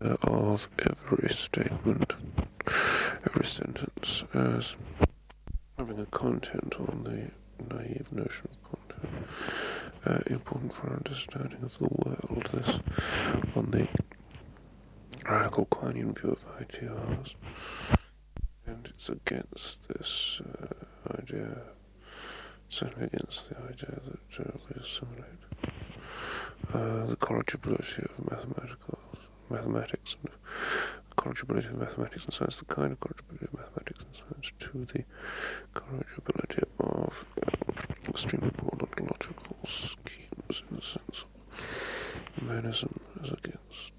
of every statement, every sentence, as having a content on the naive notion of content, important for our understanding of the world. This on the radical Kleinian view of ITRs, and it's against this idea, certainly against the idea that we assimilate the corrigibility of mathematics and corrigibility of mathematics and science, the kind of corrigibility of mathematics and science to the corrigibility of extremely broad ontological schemes, in the sense of monism as against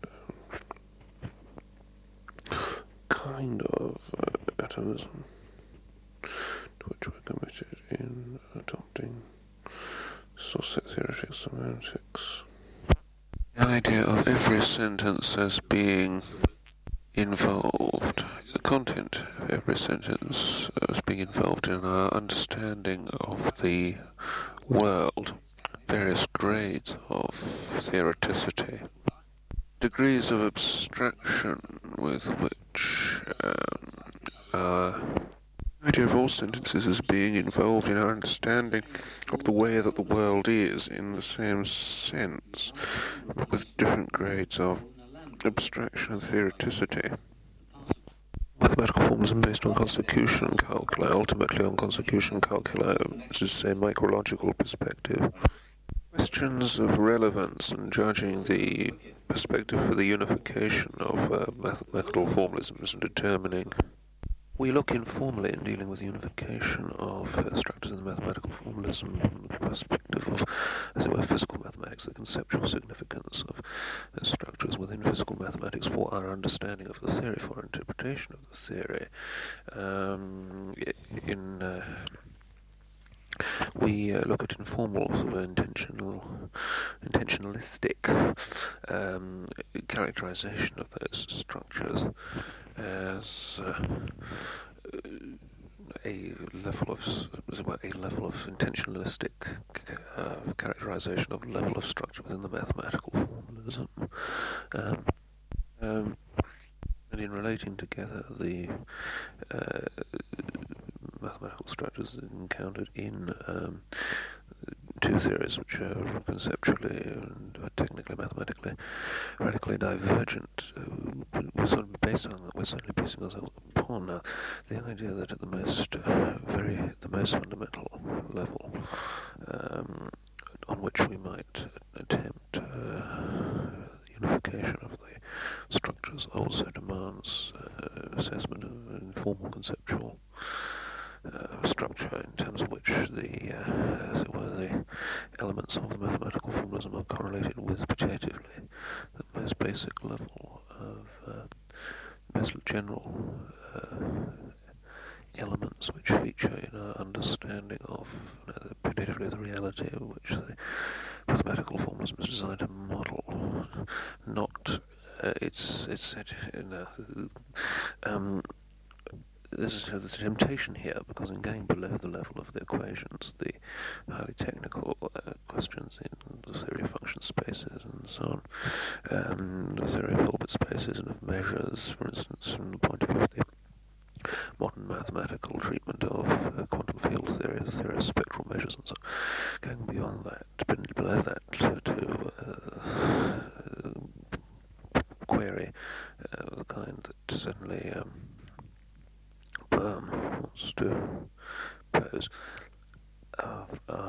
kind of atomism to which we're committed in adopting theoretic semantics. The idea of every sentence as being involved, the content of every sentence as being involved in our understanding of the world, various grades of theoreticity, degrees of abstraction with which our idea of all sentences as being involved in our understanding of the way that the world is in the same sense, with different grades of abstraction and theoreticity. Mathematical formalism based on consecution calculi, ultimately on consecution calculi, which is a micrological perspective. Questions of relevance and judging the perspective for the unification of mathematical formalisms and determining. We look informally in dealing with the unification of structures in the mathematical formalism from the perspective of, as it were, physical mathematics, the conceptual significance of structures within physical mathematics for our understanding of the theory, for our interpretation of the theory. We look at informal, sort of intentionalistic characterization of those structures as a level of intentionalistic characterization of level of structure within the mathematical formalism. And in relating together the mathematical structures encountered in two theories which are conceptually and technically, mathematically, radically divergent. We're sort of based on that. We're certainly basing ourselves upon the idea that at the most fundamental level, on which we might attempt unification of the structures, also demands assessment of informal conceptual structure, in terms of which the elements of the mathematical formalism are correlated with putatively the most basic level of most general elements which feature in our understanding of putatively the reality of which the mathematical formalism is designed to model. Not it's said in there's a temptation here, because in going below the level of the equations, the highly technical questions in the theory of function spaces and so on, the theory of Hilbert spaces and of measures, for instance, from the point of view of the modern mathematical treatment of quantum field theory, the theory of spectral measures and so on, going beyond that, below that, to query of the kind that certainly Bohm wants to pose of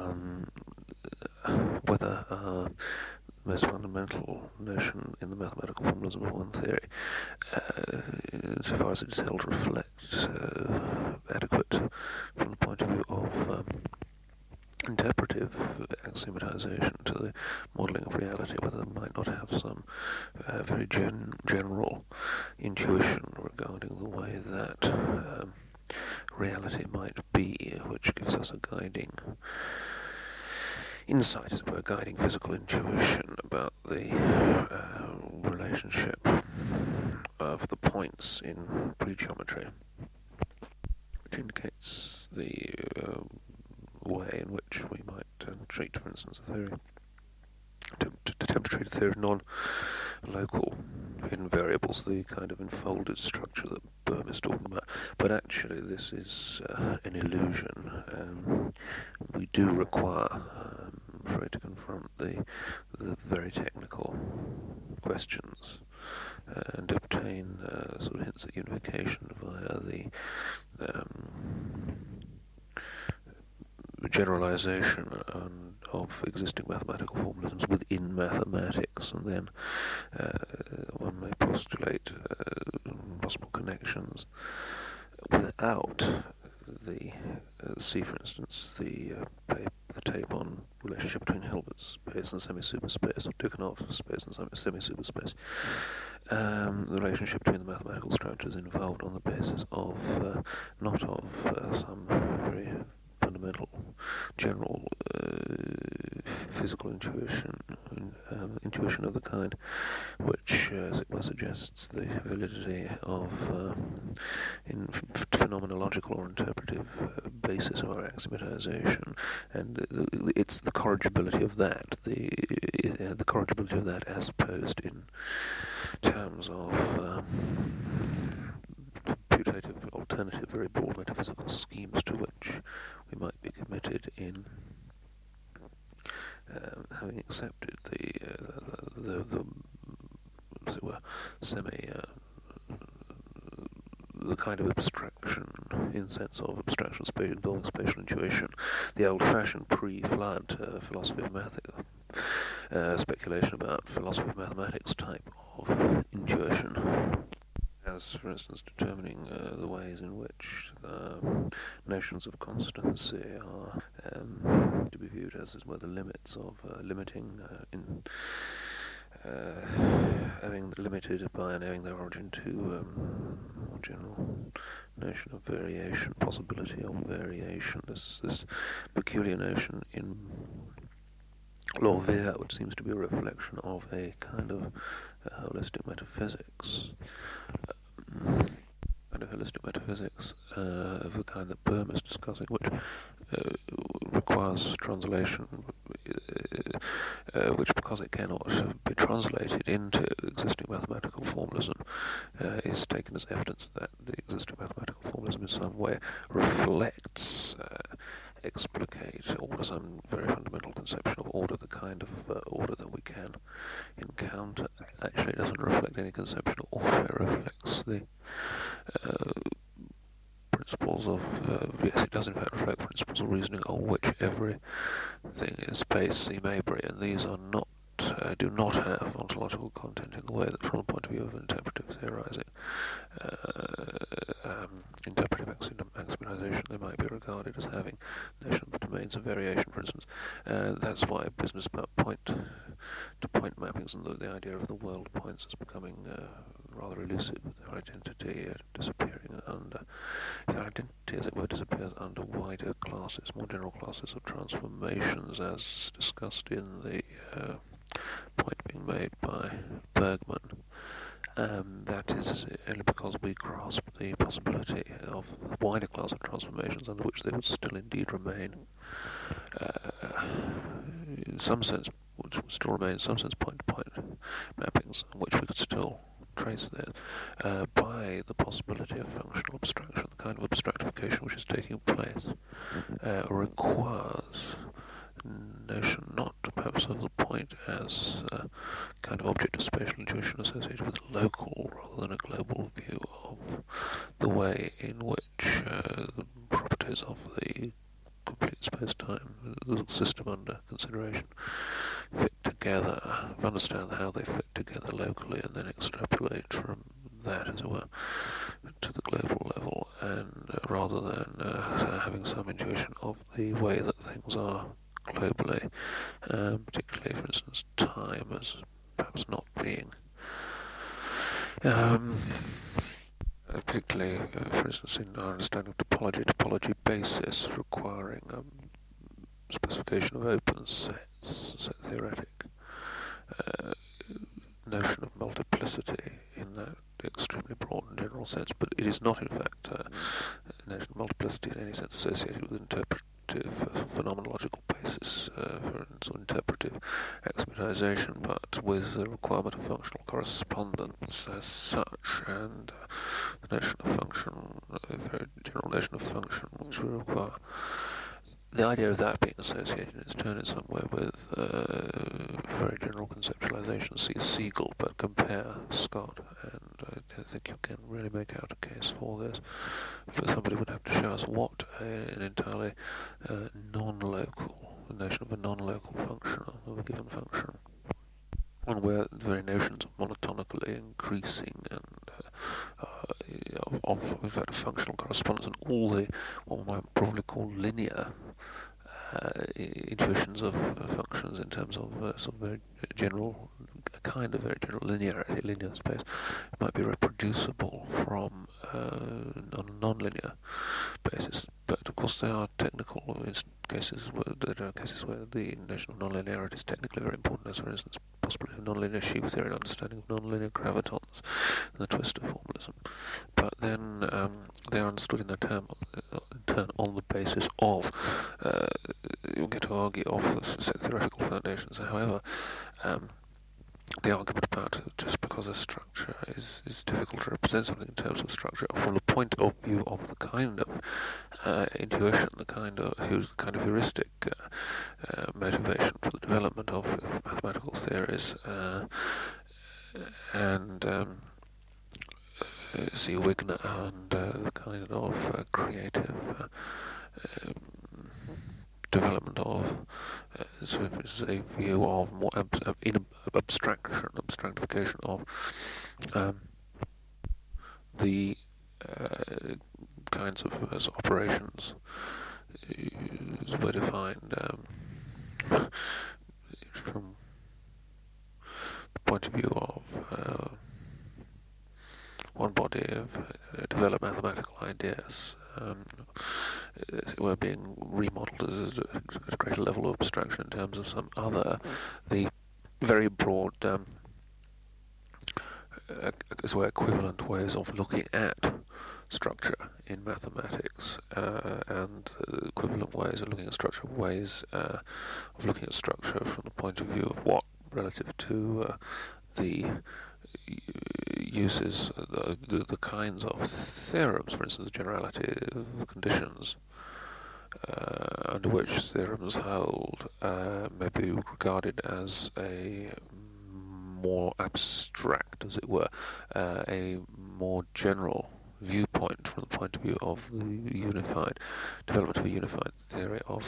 whether the most fundamental notion in the mathematical formalism of one theory, insofar as it is held to reflect adequate from the point of view of interpretive axiomatization to the modelling of reality, whether it might not have some very general intuition regarding the way that reality might be, which gives us a guiding insight, as it were, guiding physical intuition about the relationship of the points in pre-geometry, which indicates the way in which we might treat, for instance, a theory, attempt to treat a theory of non-local hidden variables, the kind of enfolded structure that Boehm is talking about. But actually this is an illusion. We do require, I'm afraid, to confront the very technical questions and obtain sort of hints at unification via the generalization of existing mathematical formalisms within mathematics, and then one may postulate possible connections without the see, for instance, the tape on relationship between Hilbert space and semi-superspace, or Tikhonov space and semi-superspace. The relationship between the mathematical structures involved on the basis of not of some very fundamental, general physical intuition of the kind which, as it were, suggests the validity of in phenomenological or interpretive basis of our axiomatization, and it's the corrigibility of that, the corrigibility of that as posed in terms of putative, alternative, very broad metaphysical schemes to which we might be committed in having accepted the as it were, the kind of abstraction, in sense of abstraction involving spatial intuition, the old-fashioned pre-flood philosophy of speculation about philosophy of mathematics type of intuition, as, for instance, determining the ways in which notions of constancy are to be viewed as well the limits of limiting having limited by and owing their origin to more general notion of variation, possibility of variation, this peculiar notion in Lorvier, which seems to be a reflection of a kind of holistic metaphysics, of the kind that Boehm is discussing, which requires translation, which, because it cannot be translated into existing mathematical formalism, is taken as evidence that the existing mathematical formalism in some way reflects, explicate order, some very fundamental conception of order, the kind of order that we can encounter. Actually, it doesn't reflect any conception of order, it reflects the principles of, yes, it does in fact reflect principles of reasoning on which everything is based, see Maybury, and these are not, do not have ontological content in the way that, from the point of view of interpretive theorizing, interpretive axiomatization, they might be regarded as having notion of domains of variation, for instance. That's why business about point-to-point mappings and the idea of the world points is becoming rather elusive, with their identity disappearing under, their identity, as it were, disappears under wider classes, more general classes of transformations, as discussed in the point being made by Bergman. That is only because we grasp the possibility of a wider class of transformations under which they would still indeed remain, in some sense, which would still remain in some sense point-to-point mappings, which we could still trace there, by the possibility of functional abstraction. The kind of abstractification which is taking place requires notion not perhaps of the point as a kind of object of spatial intuition associated with a local rather than a global view of the way in which the properties of the complete space-time, the system under consideration, fit together, understand how they fit together locally, and then extrapolate from that, as it were, to the global level, and rather than having some intuition of the way that things are globally, particularly, for instance, time as perhaps not being, particularly, for instance, in our understanding of topology basis requiring specification of open sets, set theoretic, notion of multiplicity in that extremely broad and general sense, but it is not in fact a notion of multiplicity in any sense associated with interpretive phenomenological basis for interpretive axiomatization, but with the requirement of functional correspondence as such, and the notion of function, a very general notion of function, which we require. The idea of that being associated in its turn in some way with very general conceptualization. See Siegel, but compare Scott, and I think you can really make out a case for this. But somebody would have to show us what an entirely non-local, the notion of a non-local function, of a given function, and where the very notions of monotonically increasing and of in fact, functional correspondence and all the what one might probably call linear intuitions of functions in terms of sort of very general, a kind of very general linearity, linear space, might be reproducible from on a non-linear basis. But of course, there are technical cases where the notion of non-linearity is technically very important, as for instance, possibility of non-linear sheaf theory and understanding of non-linear gravitons and the twistor formalism. But then they are understood in turn on the basis of you'll get to argue of the set theoretical foundations. However, the argument about just because a structure is difficult to represent something in terms of structure from the point of view of the kind of intuition, the kind of heuristic motivation for the development of mathematical theories, and see Wigner and the kind of creative development of so if it's a view of more abstractification of the kinds of operations were defined from the point of view of one body of developed mathematical ideas were being remodeled at a greater level of abstraction in terms of some other, the very broad, as well, equivalent ways of looking at structure in mathematics, and equivalent ways of looking at structure, ways of looking at structure from the point of view of what relative to the uses, the kinds of theorems, for instance, the generality of conditions under which theorems hold may be regarded as a more abstract, as it were, a more general viewpoint from the point of view of the unified development of a unified theory of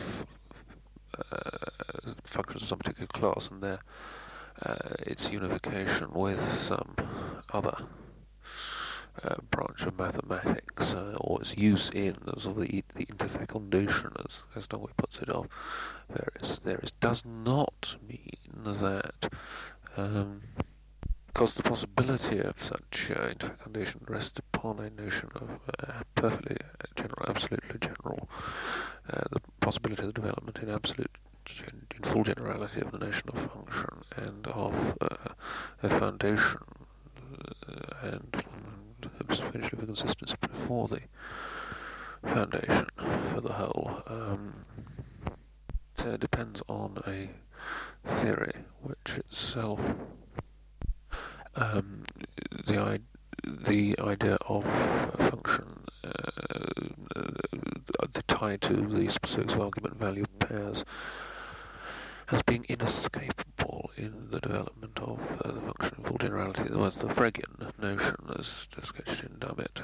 functions of some particular class, and their its unification with some other branch of mathematics, or its use in sort of the interfecundation, as Dewey puts it, of various theories, does not mean that because the possibility of such interfecundation rests upon a notion of perfectly general, absolutely general, the possibility of the development in full generality of the notion of function and of a foundation and essentially for consistency before the foundation for the whole depends on a theory which itself the idea of a function, the tie to the specifics of argument value pairs as being inescapable in the development of the function in full generality. There was the Phrygian notion, as sketched in Dummett,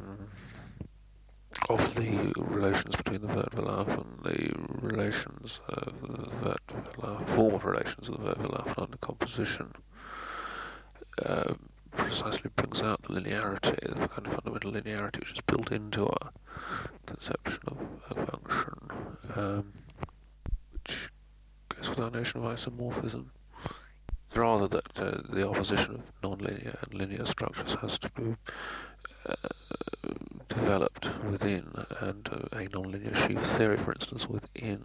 of the relations between the Wert-Verlauf and the relations of the Wert-Verlauf, form of relations of the Wert-Verlauf under composition, precisely brings out the linearity, the kind of fundamental linearity which is built into our conception of a function, which goes with our notion of isomorphism. It's rather that the opposition of non-linear and linear structures has to be developed within, and a non-linear sheaf theory, for instance, within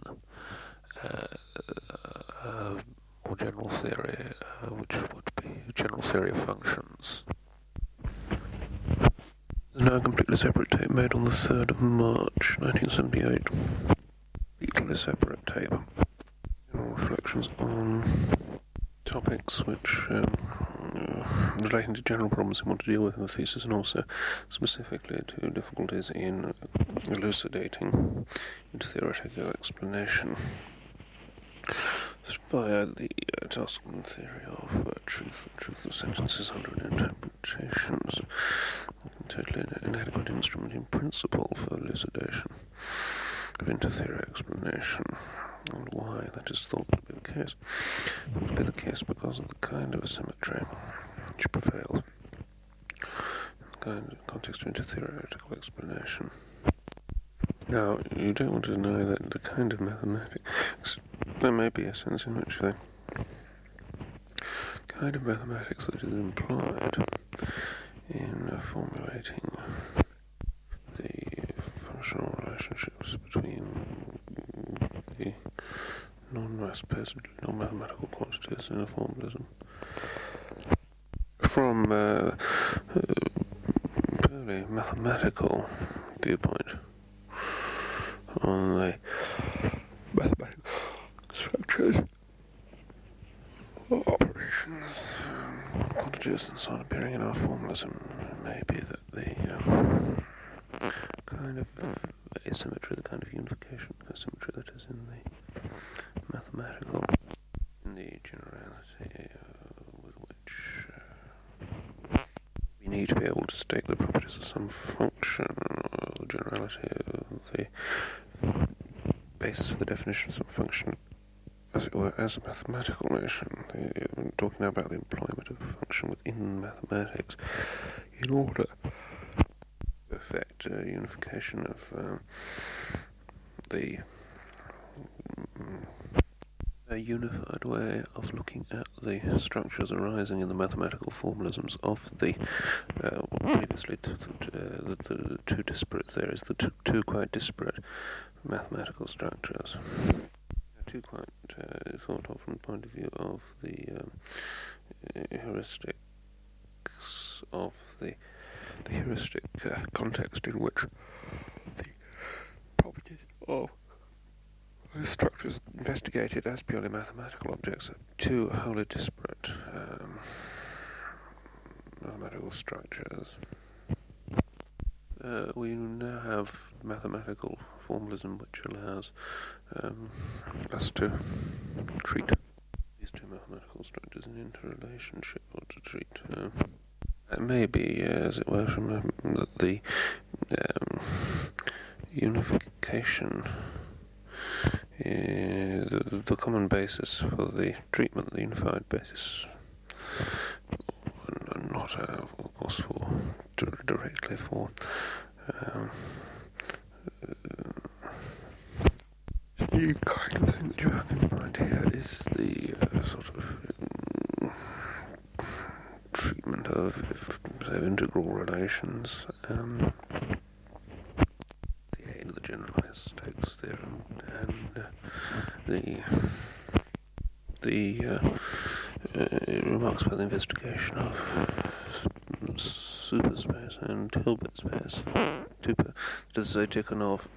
a more general theory, which would be a general theory of functions. There's now a completely separate tape made on the 3rd of March 1978. Completely separate tape. General reflections on topics which relating to general problems we want to deal with in the thesis, and also specifically to difficulties in elucidating into theoretical explanation via the Tarskian theory of truth and truth of sentences under interpretations. Totally inadequate instrument in principle for elucidation of inter-theory explanation, and why that is thought to be the case. It would be the case because of the kind of asymmetry which prevails in the kind of context of inter-theoretical explanation. Now, you don't want to deny that the kind of mathematics, there may be a sense in which the kind of mathematics that is employed in formulating the functional relationships between the non-mathematical quantities in a formalism from a purely mathematical viewpoint on the mathematical structures, operations, quantities and so on appearing in our formalism. It may be that the kind of asymmetry, the kind of unification asymmetry that is in the mathematical, in the generality with which we need to be able to state the properties of some function, or the generality of the basis for the definition of some function, as it were, as a mathematical notion. I'm talking now about the employment of function within mathematics in order to effect a unification of a unified way of looking at the structures arising in the mathematical formalisms of the previously the two disparate theories, the two quite disparate mathematical structures. Two quite thought of from the point of view of the heuristics of the heuristic context in which the properties of the structures investigated as purely mathematical objects are two wholly disparate mathematical structures. We now have mathematical formalism which allows us to treat these two mathematical structures in interrelationship, or to treat it may be, as it were, from the unification, the common basis for the treatment, the unified basis, not of course for directly for the kind of thing that you have in mind here is the sort of treatment of, say, integral relations, the aid of the generalized Stokes theorem, and the remarks about the investigation of superspace and Hilbert space, does say Tikhonov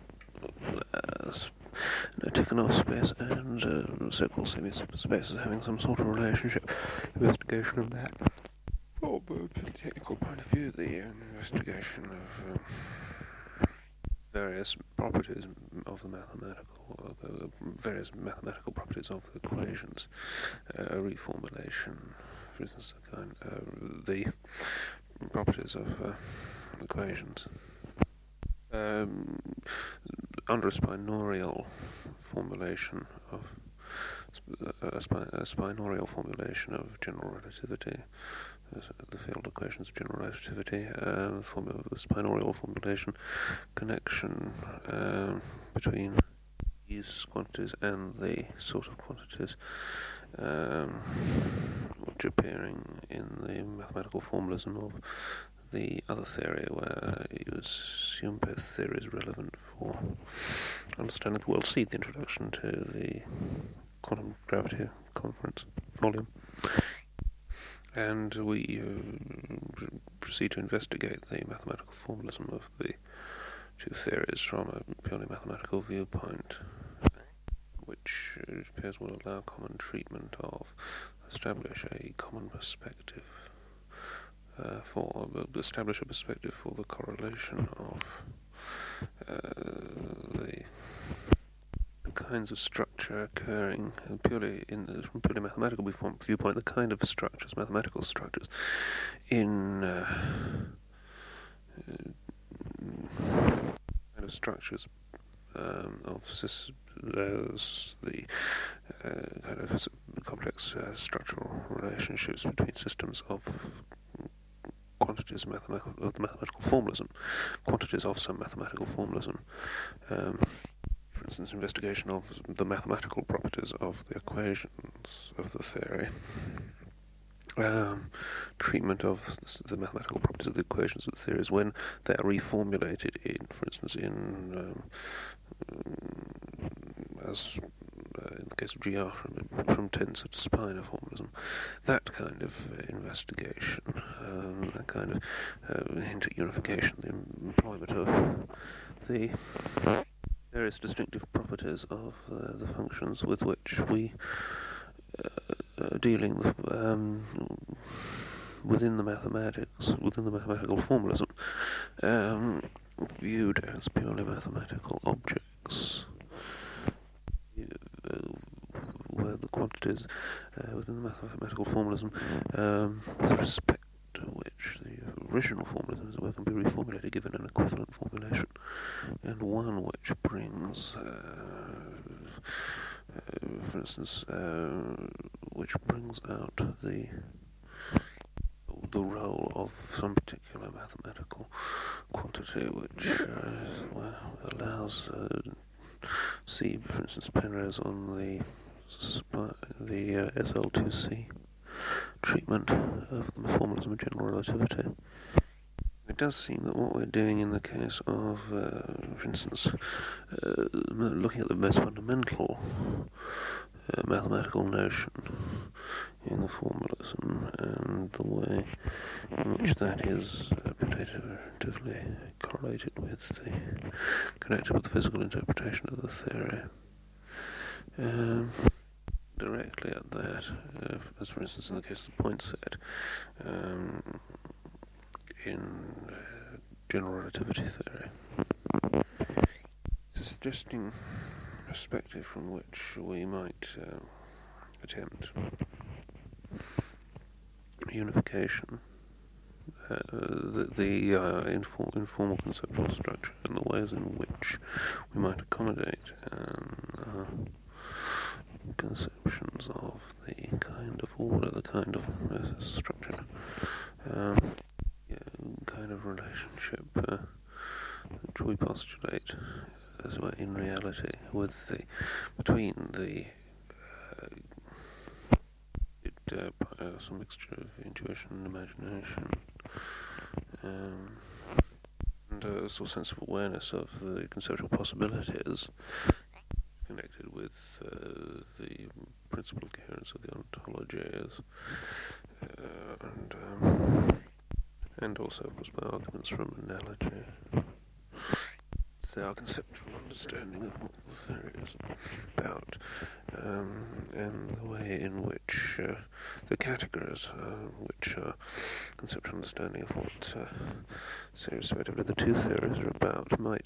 space and so-called semi-superspace as having some sort of relationship. Investigation of that. From a technical point of view, the investigation of various properties of the various mathematical properties of the equations, reformulation, for instance, the properties of equations. Under a spinorial formulation of general relativity, the field equations of general relativity, the spinorial formulation, connection between these quantities and the sort of quantities which are appearing in the mathematical formalism of the other theory, where you assume both theories relevant for understanding the world. See the introduction to the Quantum Gravity Conference volume. And we proceed to investigate the mathematical formalism of the two theories from a purely mathematical viewpoint, which it appears will allow common treatment of establish a common perspective establish a perspective for the correlation of the kinds of structure occurring purely from a purely mathematical viewpoint, the kind of structures, mathematical structures, in kind of structures of the kind of complex structural relationships between systems of quantities of mathematical formalism, quantities of some mathematical formalism. For instance, investigation of the mathematical properties of the equations of the theory, treatment of the mathematical properties of the equations of the theories when they are reformulated for instance, as in the case of GR from tensor to spinor formalism, that kind of investigation, that kind of inter-unification, the employment of the various distinctive properties of the functions with which we are dealing within the mathematics, within the mathematical formalism, viewed as purely mathematical objects, where the quantities within the mathematical formalism, with respect to which the original formalism as it were can be reformulated given an equivalent formulation, and one which brings, for instance, which brings out the role of some particular mathematical quantity which allows see, for instance, Penrose on the SL2C treatment of the formalism of general relativity. It does seem that what we're doing in the case of, for instance, looking at the most fundamental mathematical notion in the formalism and the way in which that is potentially connected with the physical interpretation of the theory. Directly at that, as for instance in the case of the point set, in general relativity theory, it's a suggesting perspective from which we might attempt unification, the informal conceptual structure and the ways in which we might accommodate conceptions of the kind of order, the kind of structure, kind of relationship which we postulate as well in reality between the some mixture of intuition and imagination, and a sort of sense of awareness of the conceptual possibilities connected with the principle of coherence of the ontologies, and also, of course, by arguments from analogy. So our conceptual understanding of what the theory is about, and the way in which the categories, which are conceptual understanding of what respectively the two theories are about, might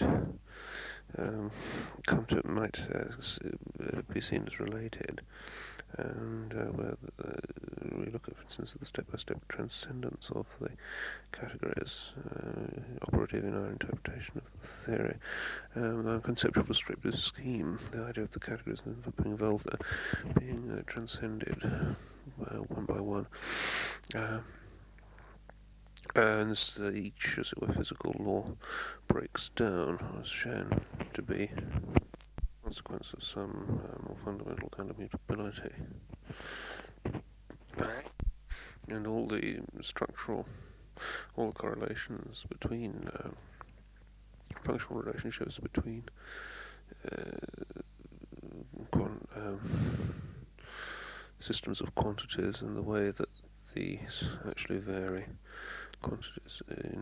be seen as related, and where we look at, for instance, the step-by-step transcendence of the categories operative in our interpretation of the theory. Our conceptual descriptive scheme, the idea of the categories being involved there, being transcended one by one. And each, as it were, physical law breaks down, as shown to be a consequence of some more fundamental kind of mutability. And all the correlations between functional relationships between systems of quantities and the way that these actually vary. Quantities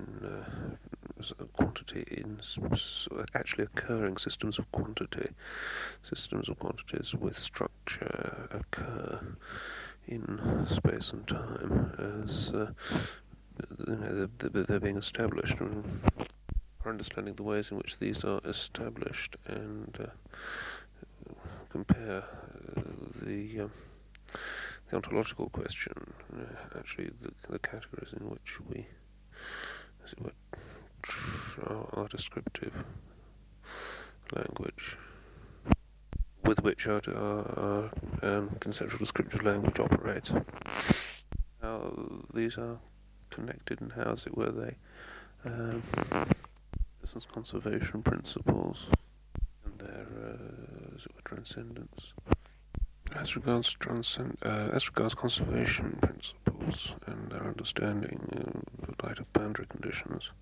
actually occurring systems of quantities with structure occur in space and time as they're being established, and for understanding the ways in which these are established, and compare the ontological question, actually the categories in which we, as it were, our descriptive language, with which our conceptual descriptive language operates, how these are connected, and how, as it were, they essence conservation principles and their as it were, transcendence. As regards conservation principles and their understanding in the light of boundary conditions,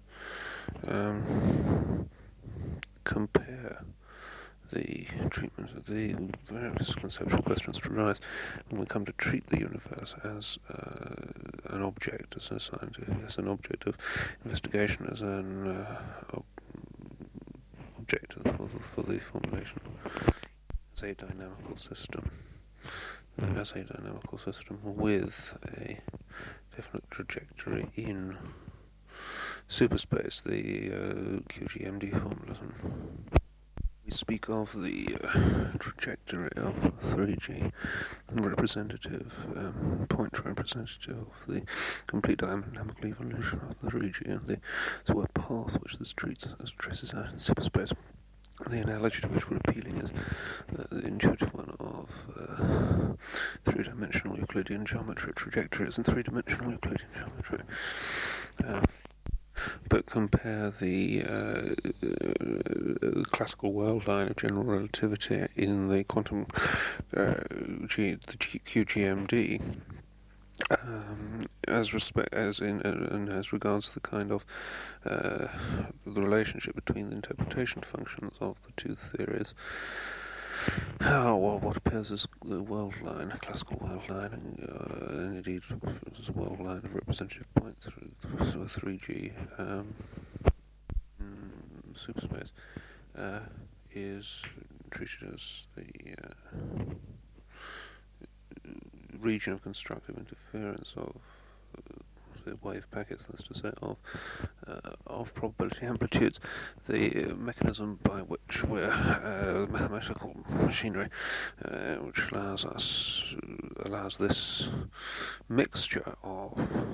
compare the treatment of the various conceptual questions that arise when we come to treat the universe as an object, as a scientific, as an object of investigation, as an object for the formulation as a dynamical system. As a dynamical system with a definite trajectory in superspace, the QGMD formalism. We speak of the trajectory of 3G, representative, point representative of the complete dynamical evolution of the 3G and the sort of path which this traces out in superspace. The analogy to which we're appealing is the intuitive one of three-dimensional Euclidean geometry trajectories and three-dimensional Euclidean geometry. But compare the classical world line of general relativity in the quantum QGMD as regards the kind of the relationship between the interpretation functions of the two theories. What appears as the world line, classical world line, and indeed as a world line of representative points through 3G superspace, is treated as the region of constructive interference of the wave packets, that's to say, of probability amplitudes, the mechanism by which we're mathematical machinery, which allows this mixture of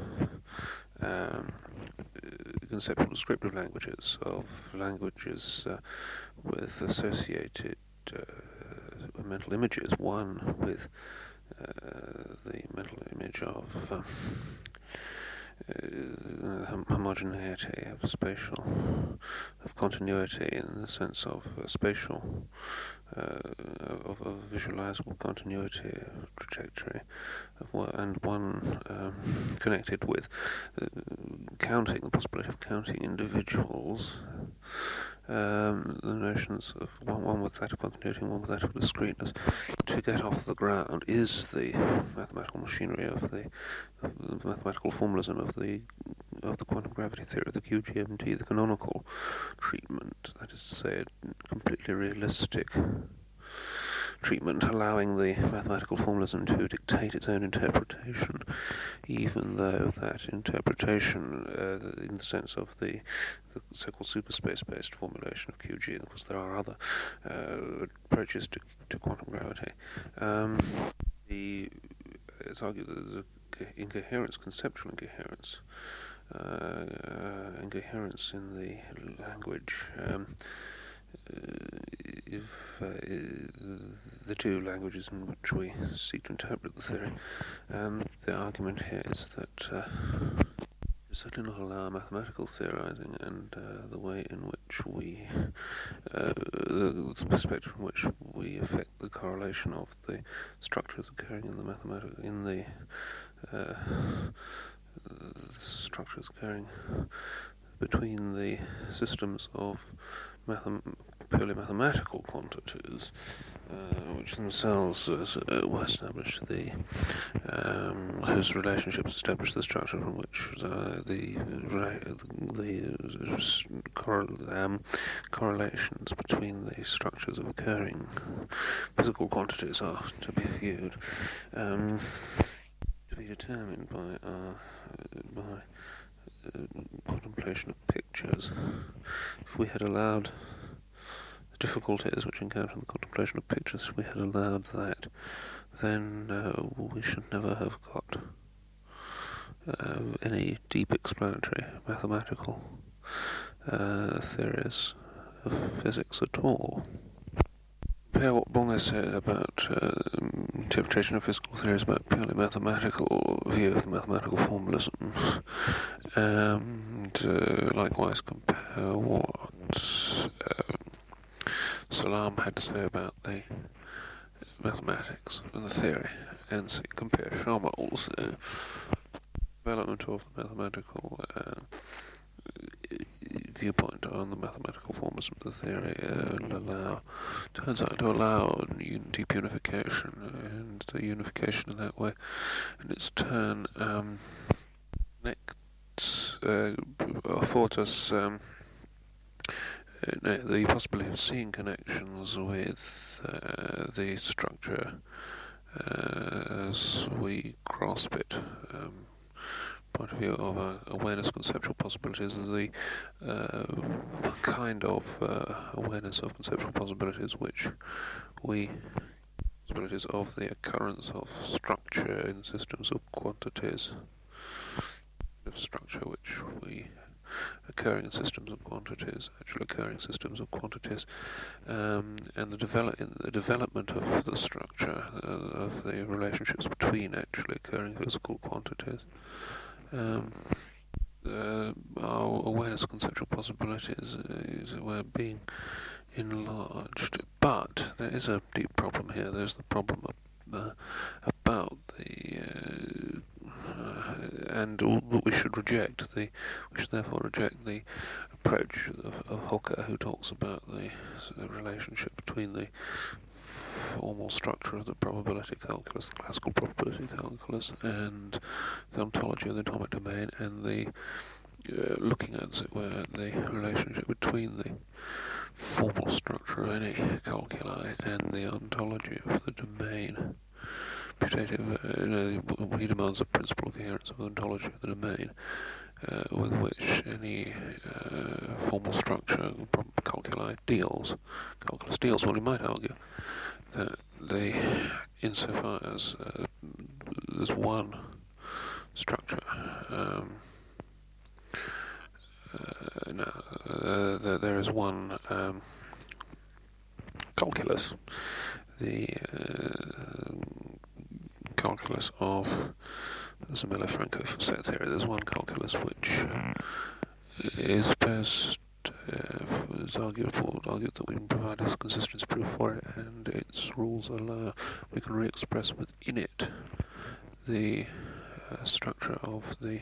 conceptual descriptive languages, of languages with associated mental images, one with the mental image of homogeneity, of continuity in the sense of spatial, of visualizable continuity, trajectory, and one connected with the possibility of counting individuals. The notions of one with that of continuity and one with that of discreteness to get off the ground is the mathematical machinery of the mathematical formalism of the quantum gravity theory of the QGMD, the canonical treatment, that is to say, a completely realistic treatment, allowing the mathematical formalism to dictate its own interpretation, even though that interpretation, in the sense of the so-called superspace-based formulation of QG, of course there are other approaches to quantum gravity. It's argued that there's incoherence, conceptual incoherence, incoherence in the language. If the two languages in which we seek to interpret the theory, the argument here is that certainly not allow mathematical theorizing and the way in which we, the perspective from which we affect the correlation of the structures occurring in the structures occurring between the systems of purely mathematical quantities, which themselves were established, whose relationships establish the structure from which the correlations between the structures of occurring physical quantities are to be viewed. be determined by contemplation of pictures. If we had allowed the difficulties which encounter in the contemplation of pictures, if we had allowed that, then we should never have got any deep explanatory mathematical theories of physics at all. Compare what Bonge said about interpretation of physical theories about purely mathematical view of mathematical formalism, and likewise compare what Salam had to say about the mathematics and the theory, and compare Schamal's development of the mathematical viewpoint on the mathematical formalism of the theory turns out to allow deep unification, and the unification in that way, in its turn, affords us the possibility of seeing connections with the structure as we grasp it. Point of view of awareness conceptual possibilities is the kind of awareness of conceptual possibilities which possibilities of the occurrence of structure in systems of quantities, of structure which we occurring in systems of quantities, actually occurring systems of quantities, and the development of the structure of the relationships between actually occurring physical quantities. Our awareness of conceptual possibilities is we're being enlarged, but there is a deep problem here. There's the problem about the and we should reject we should therefore reject the approach of Hooker, who talks about the relationship between the formal structure of the probability calculus, the classical probability calculus, and the ontology of the atomic domain, and the looking at, as it were, the relationship between the formal structure of any calculi and the ontology of the domain. Putative, he demands a principle of coherence of the ontology of the domain, with which any formal structure calculi deals. Calculus deals. Well, he might argue that insofar as there's one structure, there is one calculus, the calculus of the Miller-Franco set theory. There's one calculus which is best argued that we can provide a consistency proof for it, and its rules allow we can re-express within it the structure of the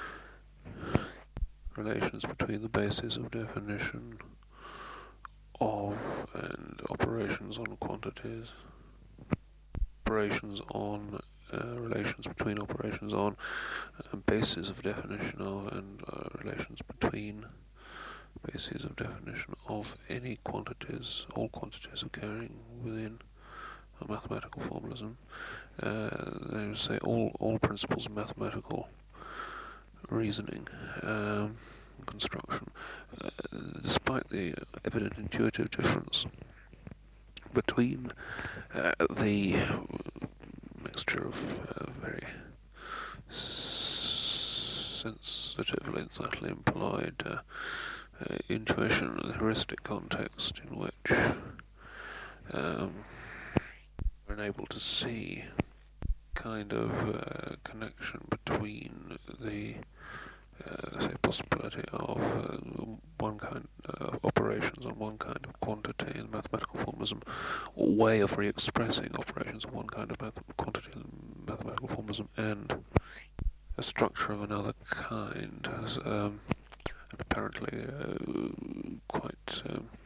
relations between the bases of definition of and operations on quantities, operations on relations between operations on bases of definition of, and relations between bases of definition of any quantities, all quantities occurring within a mathematical formalism. They would say all principles of mathematical reasoning, construction, despite the evident intuitive difference between the mixture of very sensitively and subtly implied intuition and the heuristic context in which we're unable to see kind of connection between the say possibility of one kind of operations on one kind of quantity in mathematical formalism, or way of re-expressing operations on one kind of quantity in mathematical formalism, and a structure of another kind as an apparently quite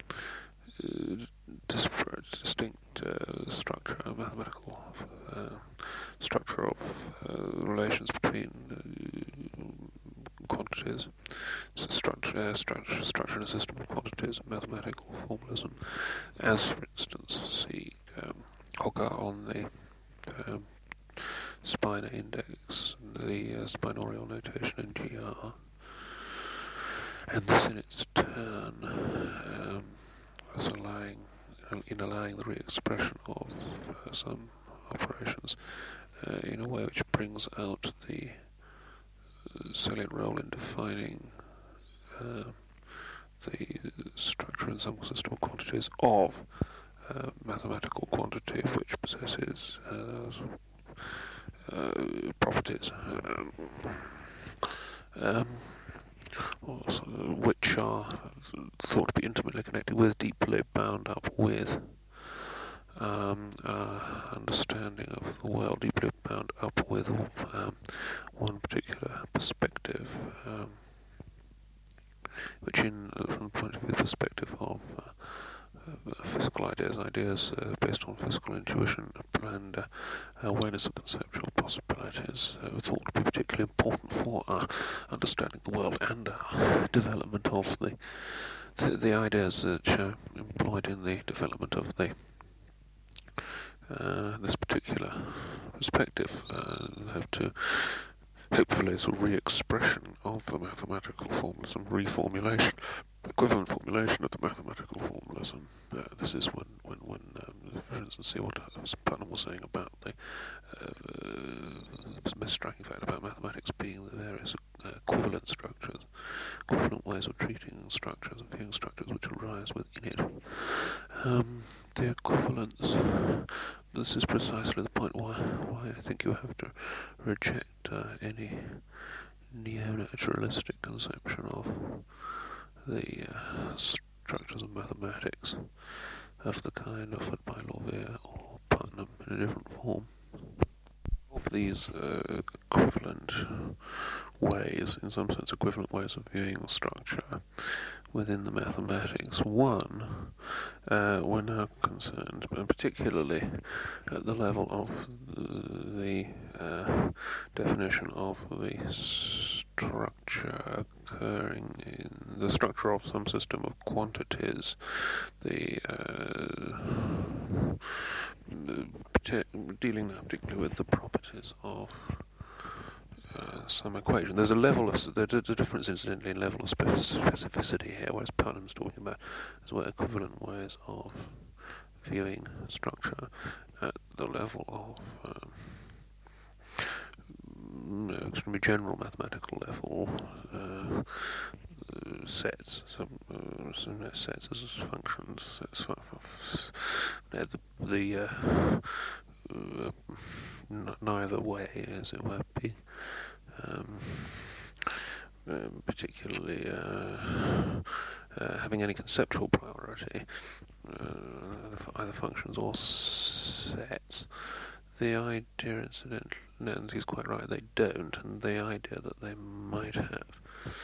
distinct structure, a mathematical structure of relations between quantities, structure in a system of quantities, mathematical formalism, as, for instance, see Hooker on the spinor index, the spinorial notation in GR, and this in its turn is allowing the re-expression of some operations in a way which brings out the salient role in defining the structure and some system of quantities of mathematical quantity which possesses properties which are thought to be intimately connected with, deeply bound up with understanding of the world, deeply bound up with one particular perspective, which from the point of view perspective of physical ideas based on physical intuition and awareness of conceptual possibilities, thought to be particularly important for our understanding the world and our development of the ideas that are employed in the development of this particular perspective have to hopefully sort of re-expression of the mathematical formulas and reformulation, equivalent formulation of the mathematical formulas. And this is when for instance, see what Putnam was saying about the most striking fact about mathematics being the various equivalent structures, equivalent ways of treating structures and viewing structures which arise within it. The equivalence. This is precisely the point why I think you have to reject any neo-naturalistic conception of the structures of mathematics of the kind offered by Lorvier or Putnam in a different form. Of these equivalent ways, in some sense equivalent ways of viewing the structure within the mathematics, one, we're now concerned, and particularly at the level of the definition of the structure occurring in the structure of some system of quantities, dealing now particularly with the properties of some equation. There's a difference, incidentally, in level of specificity here, whereas Putnam's talking about as well equivalent ways of viewing structure at the level of extremely general mathematical level, sets, some sets as functions, neither way, as it were, be particularly having any conceptual priority, either functions or sets. The idea, incidentally, and he's quite right, they don't, and the idea that they might have.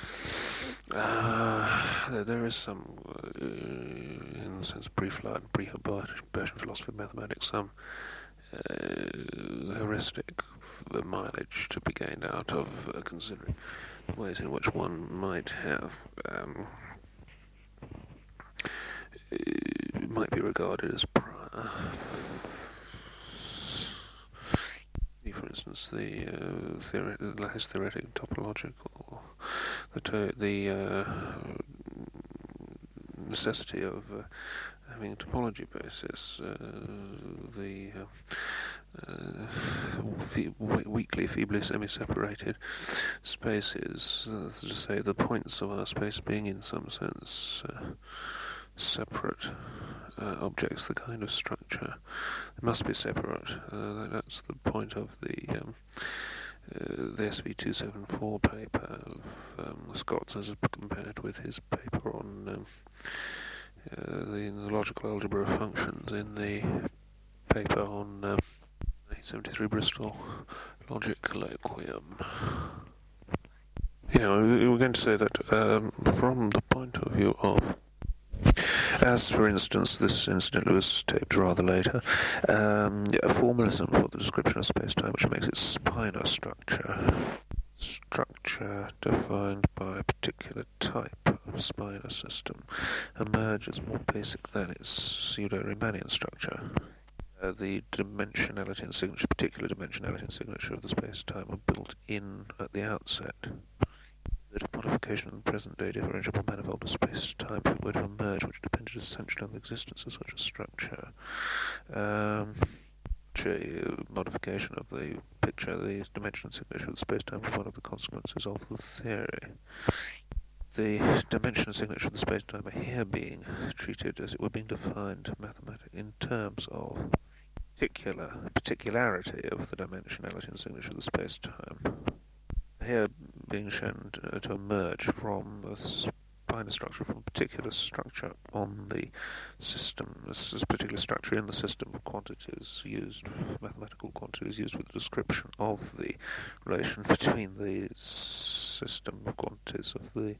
There is some, in the sense of pre-Flood and pre-Herbartian philosophy of mathematics, some heuristic mileage to be gained out of considering ways in which one might have might be regarded as prior. For instance, the latest theoretic topological, the necessity of having a topology basis, the weakly, feebly semi-separated spaces, to say the points of our space being in some sense separate objects, the kind of structure. It must be separate. That's the point of the SV274 paper of Scott's, as compared with his paper on the logical algebra of functions in the paper on 1973 Bristol Logic Colloquium. Yeah, we were going to say that from the point of view of, as for instance, this incidentally was taped rather later, a formalism for the description of space-time which makes it spinor structure defined by a particular type of spinor system emerges more basic than its pseudo-Riemannian structure. the dimensionality and signature, particular dimensionality and signature of the space-time are built in at the outset. That a modification in the present-day differentiable manifold of space-time were to emerge, which depended essentially on the existence of such a structure. Modification of the picture, the dimension and signature of the space-time was one of the consequences of the theory. The dimension and signature of the space-time are here being treated as it were being defined mathematically in terms of particularity of the dimensionality and signature of the space-time. Here being shown to emerge from a spinor structure, from a particular structure on the system, this particular structure in the system of quantities used, mathematical quantities used with the description of the relation between the system of quantities of the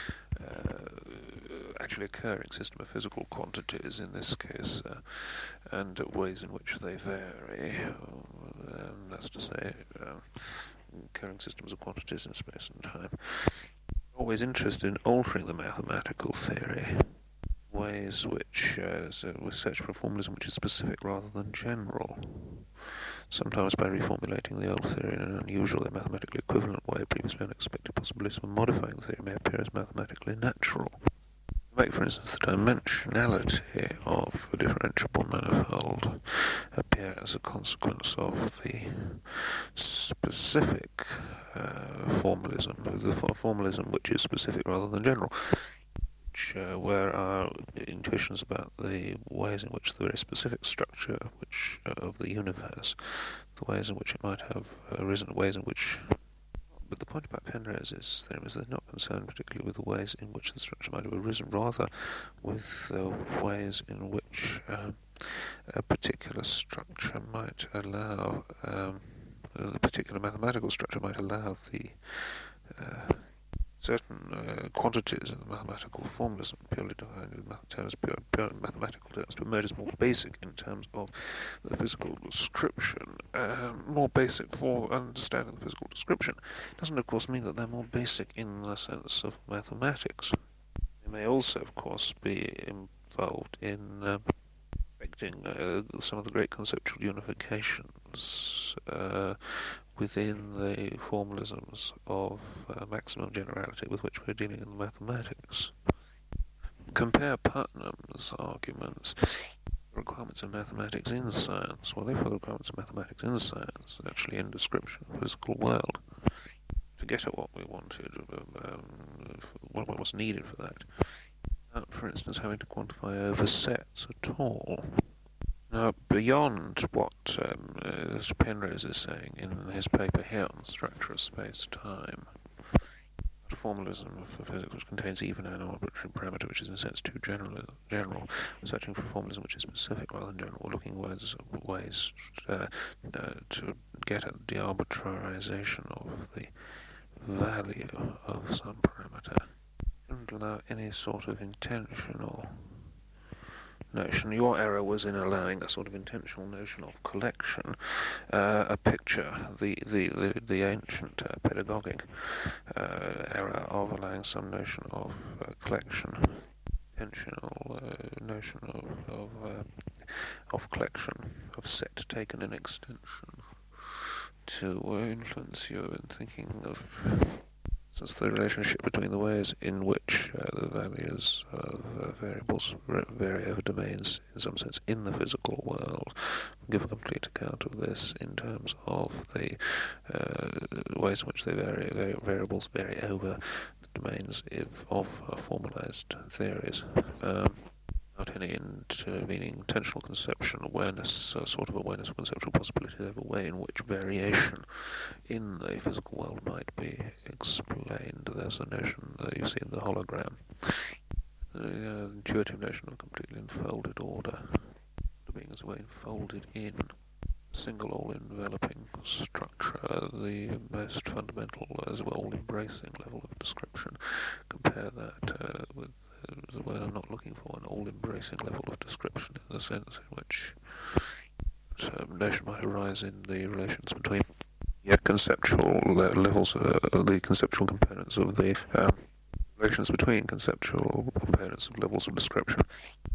actually occurring system of physical quantities in this case, and ways in which they vary, that's to say, occurring systems of quantities in space and time. Always interested in altering the mathematical theory, ways which we search for a formalism which is specific rather than general, sometimes by reformulating the old theory in an unusual and mathematically equivalent way. Previously unexpected possibilities of modifying the theory may appear as mathematically natural. Make, for instance, the dimensionality of a differentiable manifold appear as a consequence of the specific formalism, the formalism which is specific rather than general, where our intuitions about the ways in which the very specific structure of the universe, the ways in which it might have arisen, ways in which... But the point about Penrose's theorem is they're not concerned particularly with the ways in which the structure might have arisen, rather with the ways in which a particular structure might allow, the particular mathematical structure might allow the certain quantities in the mathematical formalism, purely defined in terms, pure mathematical terms, to emerge as more basic in terms of the physical description, more basic for understanding the physical description. It doesn't, of course, mean that they're more basic in the sense of mathematics. They may also, of course, be involved in affecting some of the great conceptual unifications within the formalisms of maximum generality with which we're dealing in mathematics. Compare Putnam's arguments, requirements of mathematics in science. Well, therefore the requirements of mathematics in science, actually in description of the physical world, to get at what we wanted, what was needed for that. For instance, having to quantify oversets at all. Now, beyond what Penrose is saying in his paper here on the structure of space-time, a formalism for physics which contains even an arbitrary parameter which is in a sense too general, searching for a formalism which is specific rather than general, looking ways to get at the arbitrarization of the value of some parameter. Don't allow any sort of intentional notion. Your error was in allowing a sort of intentional notion of collection, a picture, the ancient pedagogic error of allowing some notion of collection, intentional notion of collection, of set taken in extension, to influence you in thinking of since the relationship between the ways in which the values of variables vary over domains, in some sense, in the physical world, give a complete account of this in terms of the ways in which they vary, variables vary over the domains of formalized theories. Without any intervening intentional conception, awareness, sort of awareness of conceptual possibility of a way in which variation in the physical world might be explained. There's a notion that you see in the hologram, the intuitive notion of completely enfolded order, being as a way enfolded in a single all-enveloping structure, the most fundamental, as it were, all-embracing level of description. Compare that with the word I'm not looking for, an all-embracing level of description, in the sense in which notion might arise in the relations between conceptual levels, the conceptual components of the relations between conceptual components of levels of description.